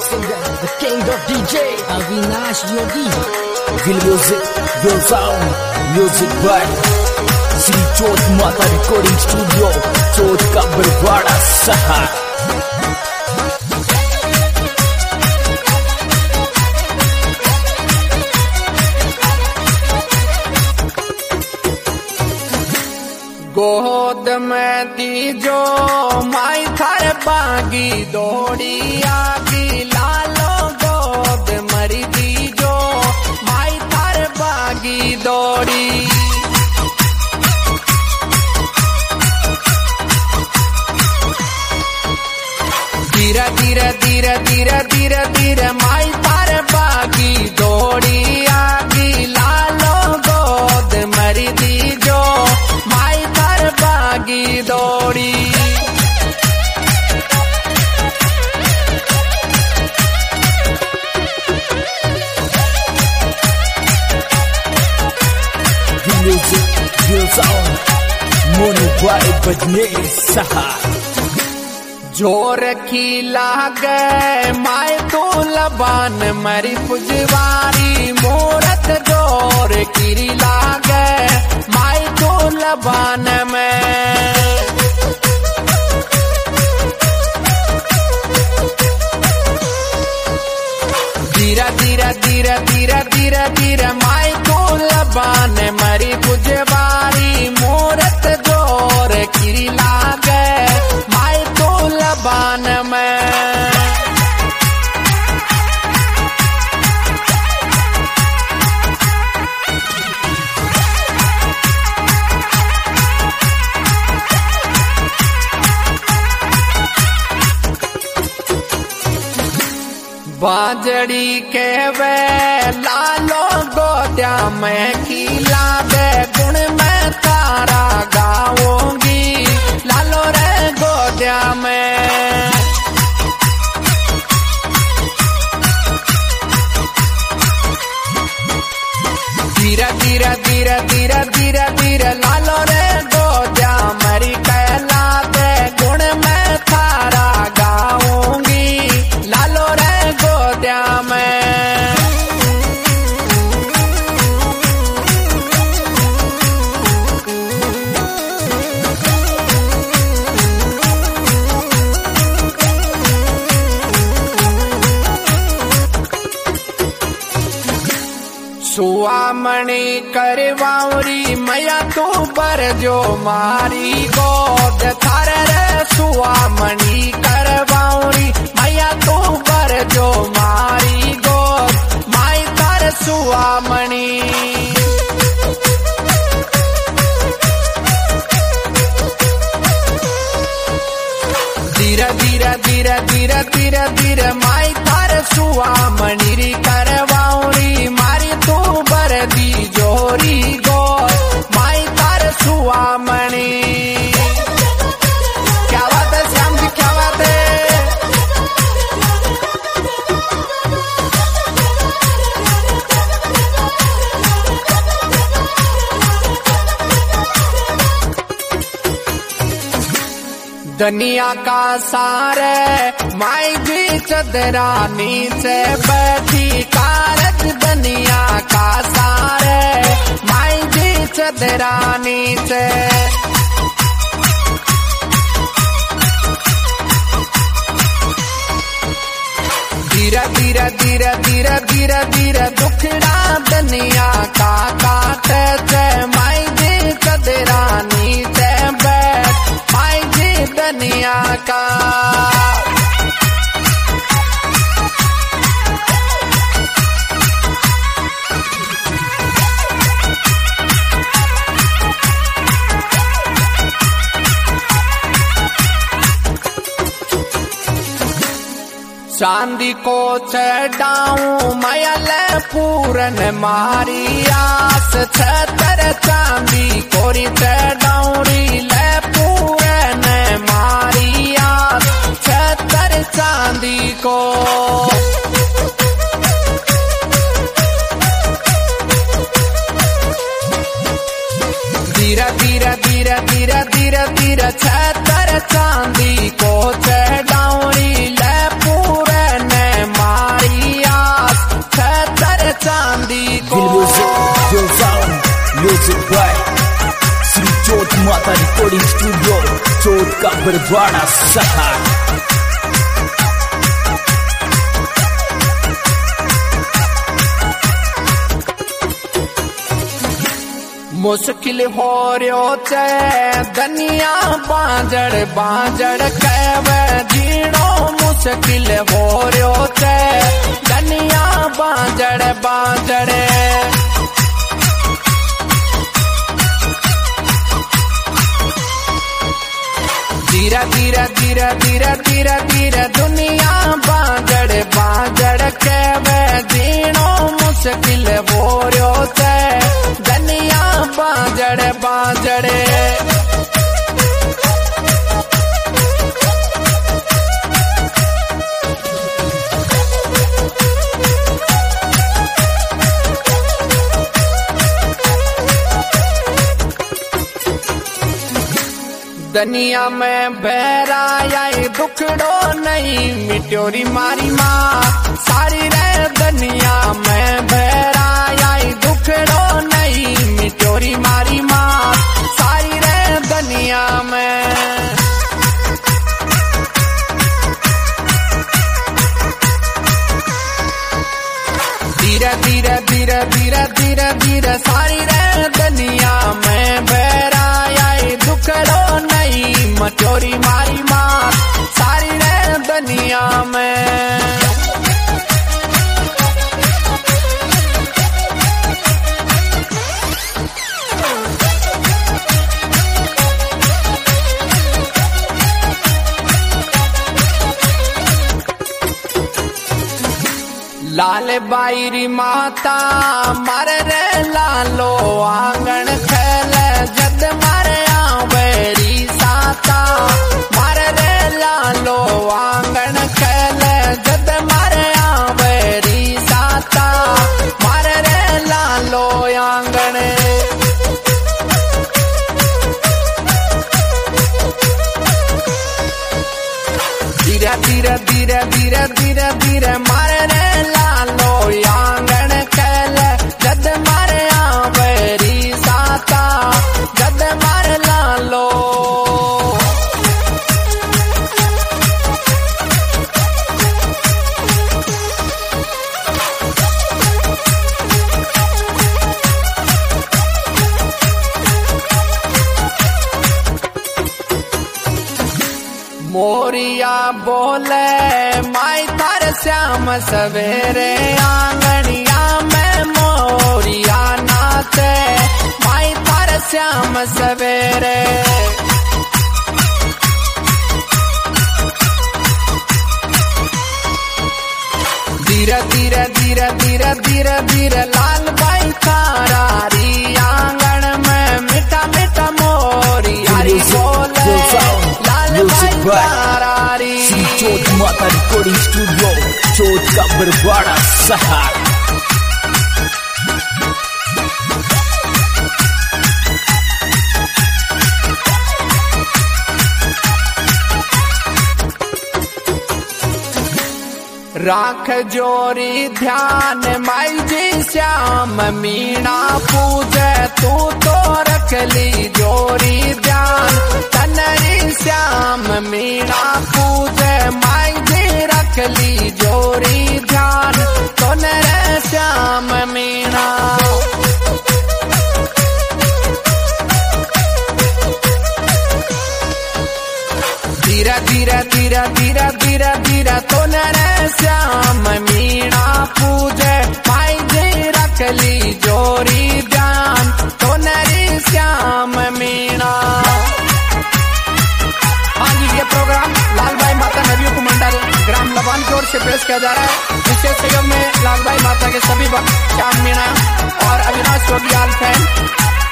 singer, the king of DJ, Avinash Yogi. Will music, will sound, music by Sri Chot Mata Recording Studio, Chot ka Barwada Sahar. गोद में दीजो माई थार बागी दौड़ी आगी लालो गोद मरी दीजो माई थार बागी दौड़ी धीरे धीरे धीरे धीरे धीरे धीरे माई थार बागी दौड़ी आगी लालो गोद मरी दीजो माई थार बागी दौड़ी Will music, will sound, Monu by Bajnesh Sahar. जोर की लागे माय तो लबान मरी पुजवारी मूरत जोर की लागे माय तो लबान में धीरे धीरे धीरे धीरे धीरे धीरे माय तो लबान मरी पुजवारी मूरत जोर की लागे माय तो लबान में बाजड़ी के वे लालो गोद्या में खिला दे गुण में तारा गाऊंगी लालो रे गोद्या में धीरे धीरे धीरे धीरे धीरे धीरे लालो रे गोद्या मरी कहला दे गुण में थारा गाऊंगी लालो रे गोद्या में सुआमणी करवाउरी मैया तू पर जो मारी गोद थारे रे सुआमणी करवाउरी मैया तू पर जो मारी गोद माई तार सुआमणी धीरे धीरे धीरे धीरे धीरे धीरे माई तार सुआमणी री करवाउरी मारी तू बर दी जोरी गोद माई तार सुआमणी क्या बात है श्याम जी क्या बात है दुनिया का सारे माई जी चदरानी से बैठी कारज दुनिया का सारे माई जी चदरानी से धीरे धीरे धीरे धीरे धीरे धीरे दुखड़ा दुनिया का काटे से माई जी चदरानी से बैठ माई जी दुनिया का चांदी को चढ़ाऊं मयल पूरन मारी आस छतर चांदी कोरी चढ़ाऊरी ले पूरन मारी आस छतर चांदी को धीरे धीरे धीरे धीरे धीरे धीरे छतर चांदी को चढ़ाऊरी ले पूरन बरवाड़ा शहर। मुश्किल हो रयो चे दुनिया बाजड़ बाजड़ कहवे जीणो मुश्किल हो रयो चे दुनिया बाजड़ बाजड़। धीरे धीरे धीरे धीरे धीरे धीरे दुनिया बाजड़ बाजड़ कहवे जीणो मुश्किल हो रयो चे दुनिया बाजड़ बाजड़। दुनिया में बहरा आई दुखड़ो नहीं मिट्योरी मारी माँ सारी रे दुनिया में बहरा आई दुखड़ो नहीं मिट्योरी मारी माँ सारी रे दुनिया में। धीरे धीरे धीरे धीरे धीरे धीरे सारी रे दुनिया में बहरा आई दुखड़ो नहीं मटोरी मारी माँ सारी रे दुनिया में। लाल बाईरी माता मारे रे लालो आंगन खेल जद मारे आवेरी साता मारे रे लालो आंगन खेल जद मारे आवेरी साता मारे रे लालो आंगन। धीरे धीरे धीरे धीरे धीरे धीरे मारे रे लालो आंगन खेल जद मारे आवेरी साता जद मारे लालो। मोरिया बोले माई थार श्याम सवेरे आंगनिया में मोरिया नाचे माई थार श्याम सवेरे। धीरे धीरे धीरे धीरे धीरे धीरे लाल बाई थारारी आंगन में मीठा मीठा मोरियारी बोले लाल बाई थारारी। श्री चोट माता रिकॉर्डिंग स्टूडियो चोट का बरवाड़ा शहर। राख जोरी ध्यान माई जी श्याम मीणा पूजे तू तो रख ली जोरी ध्यान तनरी श्याम मीणा पूजे माई जी रख ली जोरी ध्यान तोनरे श्याम मीणा। धीरे धीरे धीरे धीरे धीरे धीरे तोनरे श्याम मीणा पूजे माई जी रख ली जोरी ध्यान तोनरी श्याम मीणा। हाँ जी, ये प्रोग्राम लाल भाई माता नबियों को मंडल ग्राम लबान की ओर से पेश किया जा रहा है। विशेष सहयोग में लाल भाई माता के सभी भक्त श्याम मीणा और अविनाश योगी आल फैन